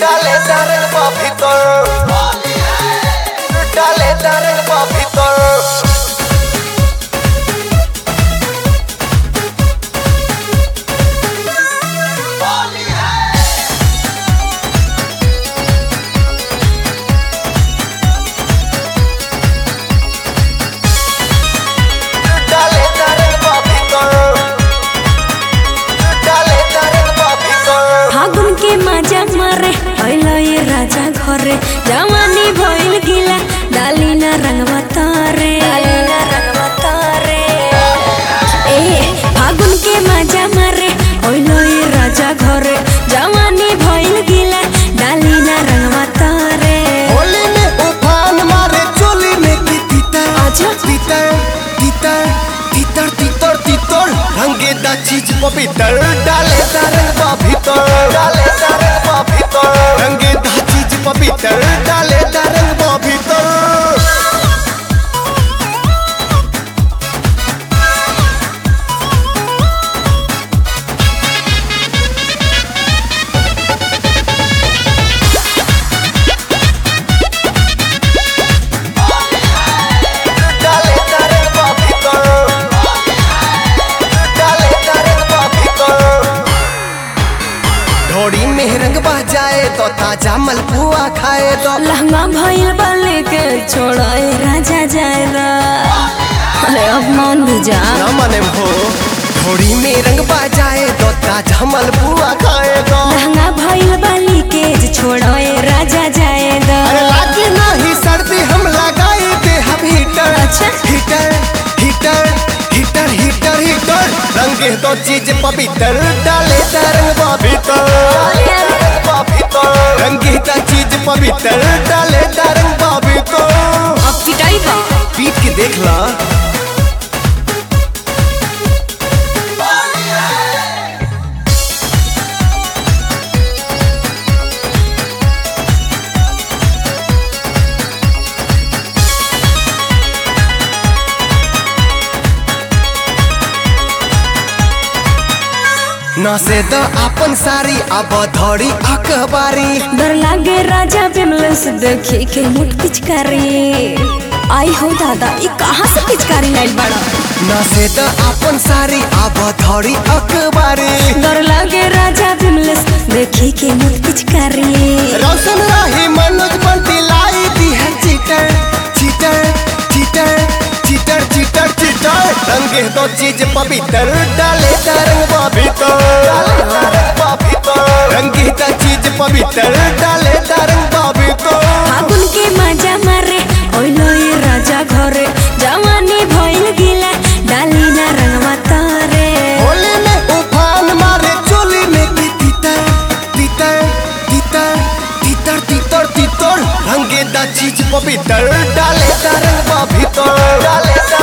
डाले रंग भीतर, डाले रंग भीतर। फागुन के मजा मारे अइलो ये राजा घरे, जवानी भइल गिला डाली ना रंगवा तारे, डाली ना रंगवा तारे। ए फागुन के मजा मारे अइलो ये राजा घरे, जवानी भइल गिला डाली ना रंगवा तारे। होली में उफान मारे चोली में की तीतर, अच्छा तीतर तीतर तीतर तीतर तीतर रंगे दा चीज पवित्र, डाले रंग भीतर, डाले रंग भीतर रंगे दा चीज पवित्र, डाले रंग भीतर। ढोड़ी में रंग बह जाए तो ताजा मलपुआ खाए तो, लहंगा भइल बाले के छोड़ाए राजा जाएगा। अरे अब मान भी जा न मने हो। ढोड़ी में रंग बह जाए तो ताजा मलपुआ खाए तो, लहंगा भइल बाली के छोड़ाए राजा जाएगा। अरे लागी नहीं सर्दी हम लगाए दे हम हीटर, अच्छा heater heater heater heater heater रंगे तो चीज पवित्र, डाले रंग भीतर, रंगे तो चीज पवित्र, डाले रंग भीतर। अब पिटाई बा पीट के देख ला। न से द अपन सारी अब धड़ी अखबारी, डर लागे राजा बिमलेस देखी के मुठ पिचकारी। आई हो दादा ई कहाँ से पिचकारी लाइल बड़ा। न से द अपन सारी अब धड़ी अखबारी, डर लागे राजा बिमलेस देखी के मुठ पिचकारी। रोशन रही मनोज बंटी लाई दी है cheater cheater cheater cheater cheater cheater रंगे तो चीज पवित्र, डाले रंग भीतर, रंगे तो चीज पवित्र, डाले रंग भीतर। फागुन के मजा मारे ओइलो ये राजा घरे, जवानी भइल गिला डाली ना रंगवा तारे। होली में उफान मारे चोली में की तीतर तीतर तीतर तीतर तीतर तीतर रंगे दा चीज पवित्र, डाले रंग भीतर, डाले